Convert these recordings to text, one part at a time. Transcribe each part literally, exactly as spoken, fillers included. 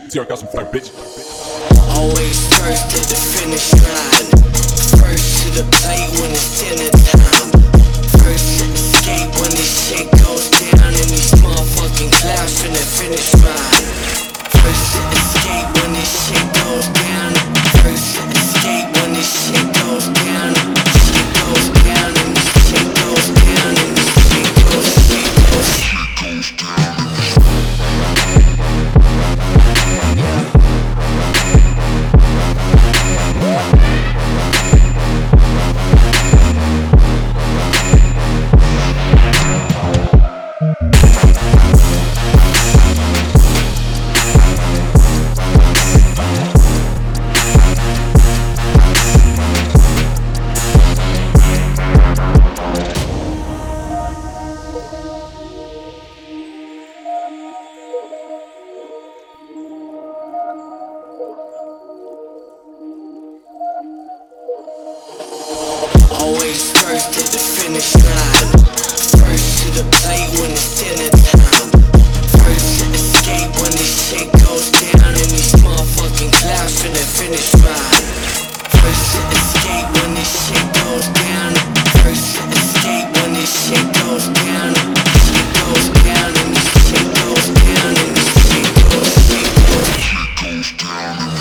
T R got some fire, bitch. Always first at the finish line. First to the plate when it's dinner time. First to escape when this shit goes down and these motherfucking clouds from the finish line. First to escape when this shit goes down. First to escape when this shit goes down. Shit goes down and this shit goes down and this shit goes, shit goes, shit goes down. Always first at the finish line. First to the plate when it's dinner time. First to escape when this shit goes down and these motherfucking clouds from the finish line. First to escape when this shit goes down. First to escape when this shit goes down. Shit goes down and this shit goes down and this shit goes, shit goes, shit goes down.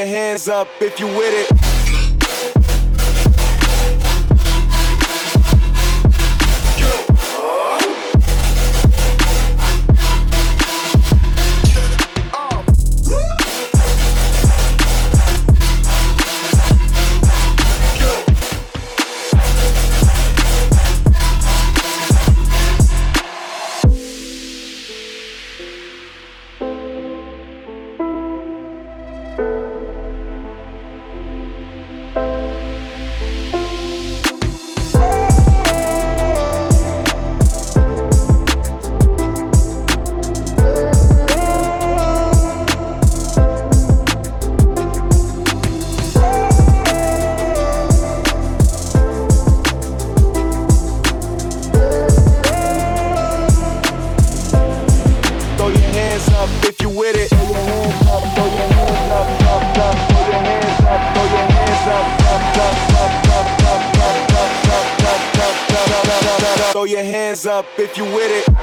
your hands up if you with it. If you with it, throw your hands up, throw your hands up, up, up, throw your hands up, throw your hands up, up, up, up, up, up, up, up, up, up, up, up, up, throw your hands up if you with it.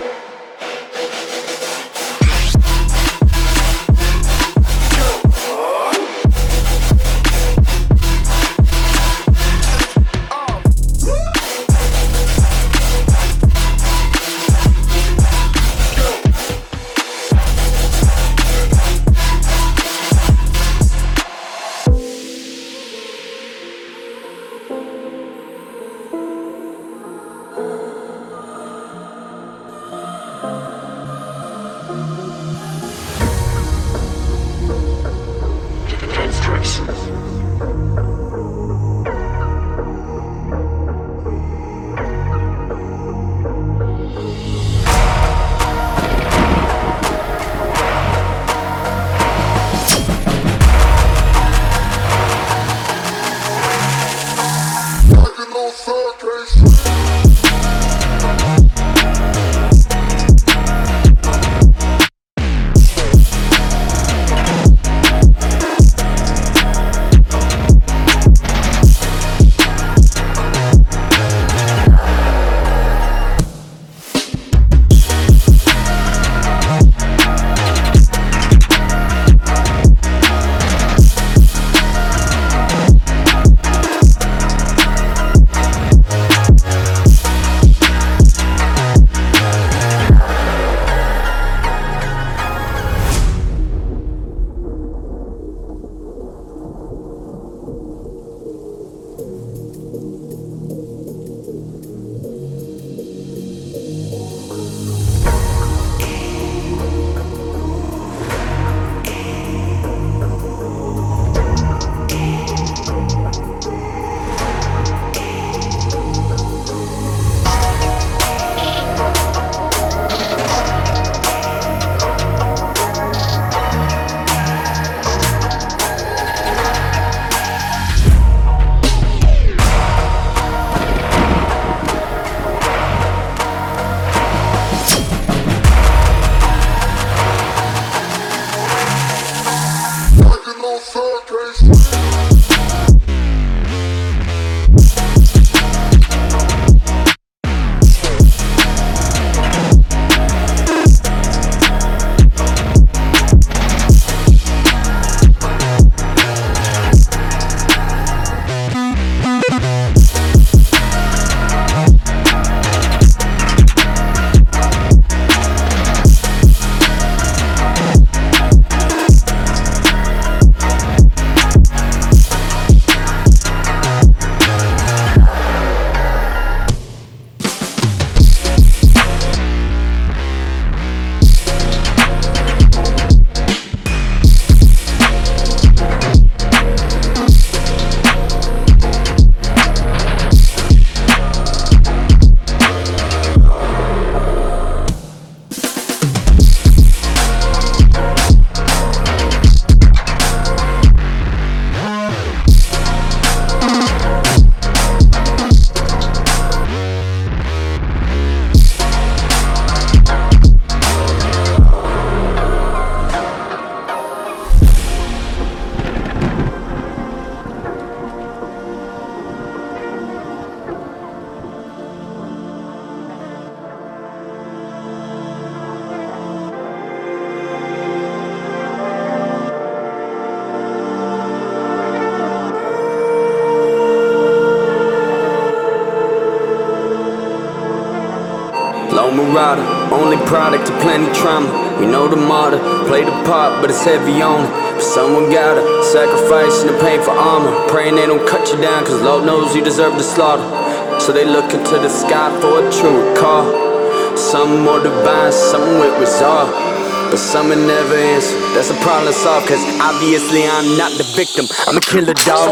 rider, only product of plenty trauma. We know the martyr, play the part, but it's heavy on it. But someone gotta sacrifice and the pain for armor. Praying they don't cut you down, cause Lord knows you deserve the slaughter. So they look into the sky for a true call. Some more divine, some with resolve, but some will never answer. That's a problem solved, cause obviously I'm not the victim. I'm a killer dog.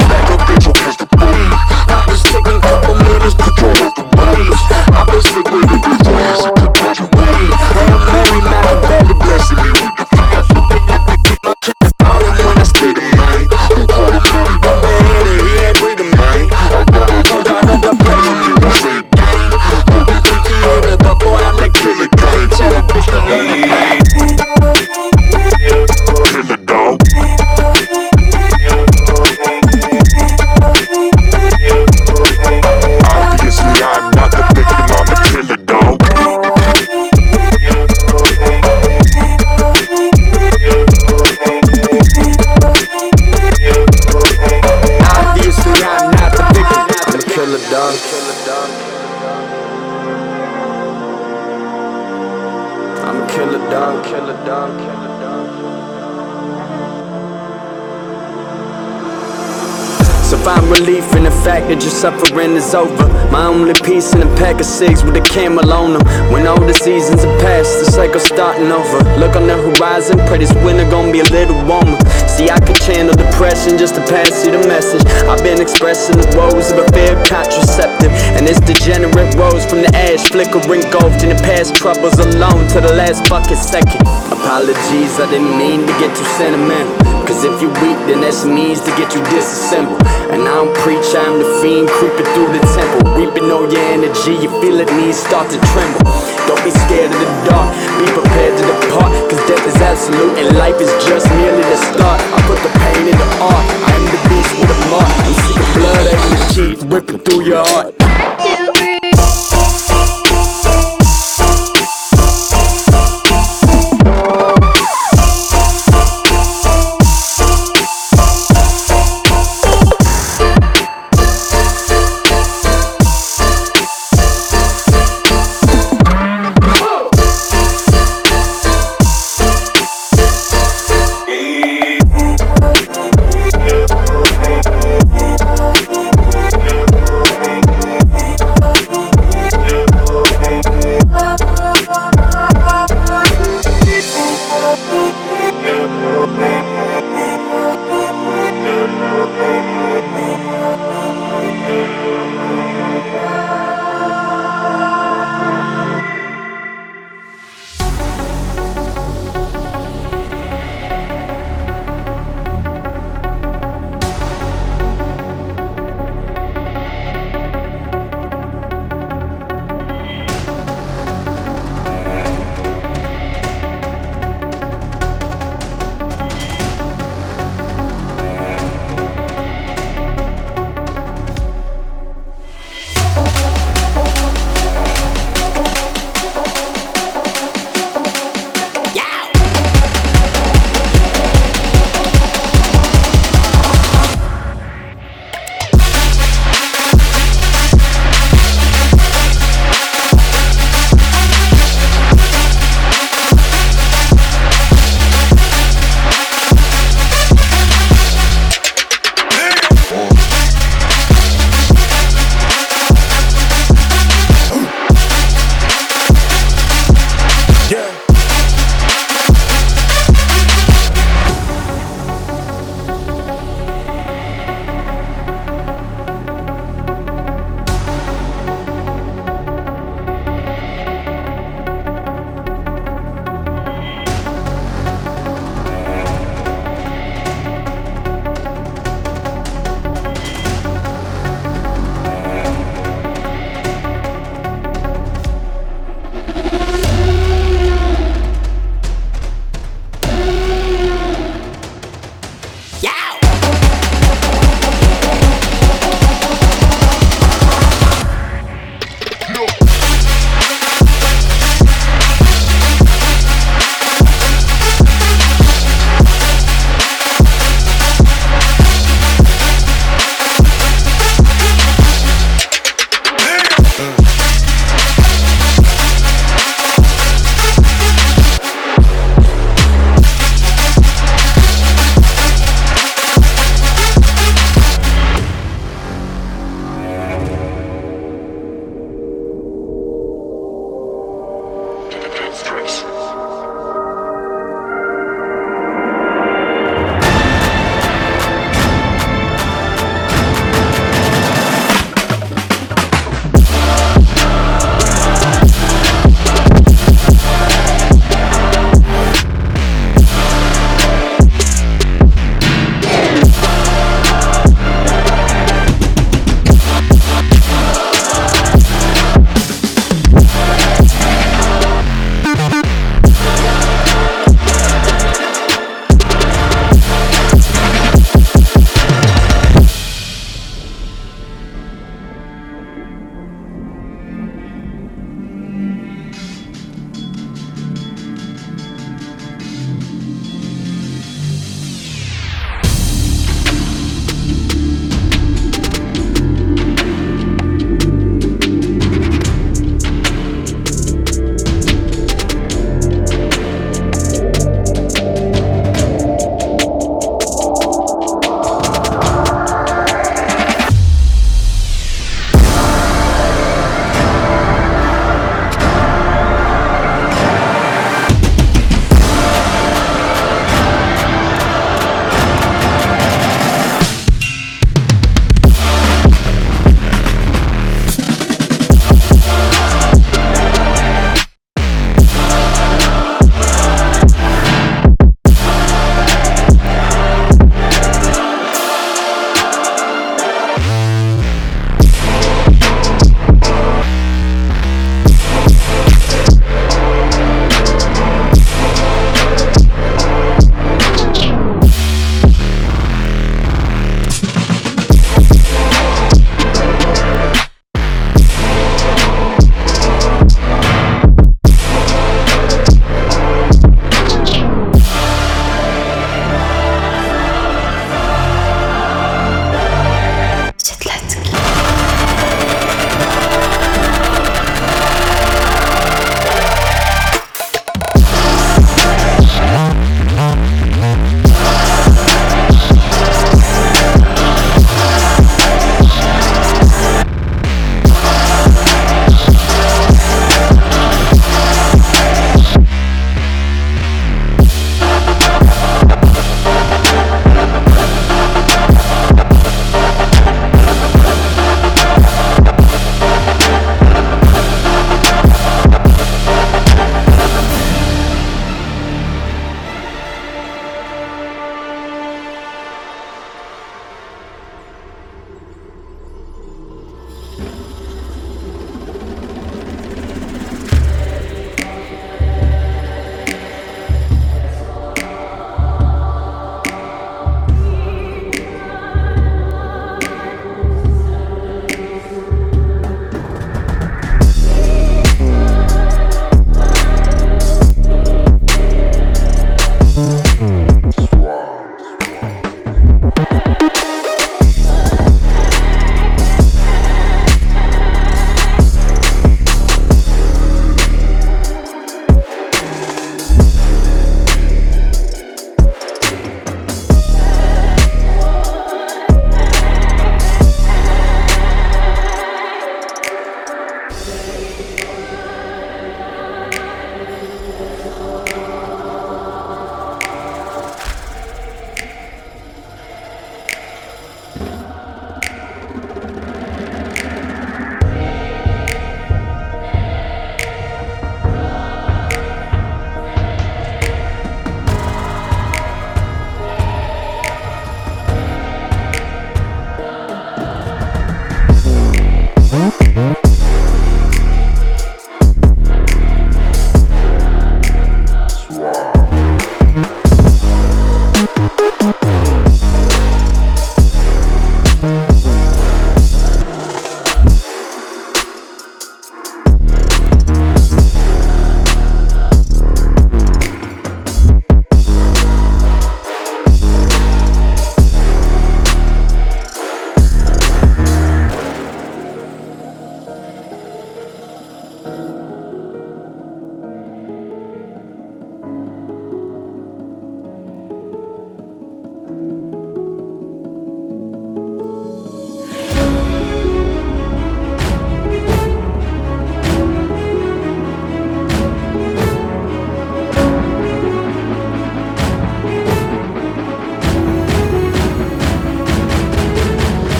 I was taking a couple minutes to go off the waves. I was taking a couple minutes to graduate. Hail Mary, my belly blessing me with the fire. My kids falling when I stay the man. I'm calling Mary, my man, and he ain't breathing, man. I got another pleasure, you won't say it. I'm the creator, but boy, I'm the killer gang. Tell a bitch to learn the pain. Killer dog. Obviously, I'm not the victim, I'm the killer dog. Obviously, I'm not the victim, I'm the killer dog. I'm a killer dog, killer dog, killer dog. So find relief in the fact that your suffering is over. My only peace in a pack of cigs with a camel on them. When all the seasons are past, the cycle's starting over. Look on the horizon, pray this winter gon' be a little warmer. See, I could channel depression just to pass you the message. I've been expressing the woes of a fair contraceptive, and it's degenerate rose from the ash, flickering engulfed in the past troubles alone to the last bucket second. Apologies, I didn't mean to get too sentimental, cause if you weak, then that's means to get you disassembled. And I don't preach, I'm the fiend creeping through the temple, reaping all your energy, you feel it knees start to tremble. Don't be scared of the dark, be prepared to depart, cause death is absolute and life is just merely the start. I put the pain in the art, I am the beast with a mark. I'm sick of blood, I am the teeth ripping through your heart.